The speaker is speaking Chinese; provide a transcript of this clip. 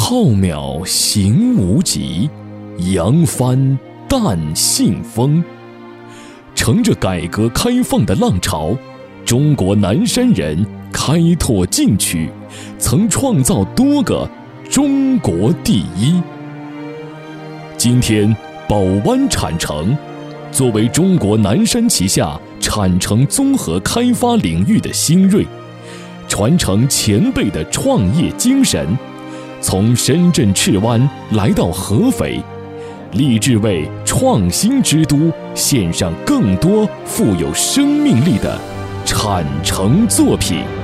浩渺行无极，扬帆淡信风。乘着改革开放的浪潮，中国南山人开拓进取，曾创造多个中国第一。今天，宝湾产城作为中国南山旗下产城综合开发领域的新锐，传承前辈的创业精神，从深圳赤湾来到合肥，立志为创新之都献上更多富有生命力的产城作品。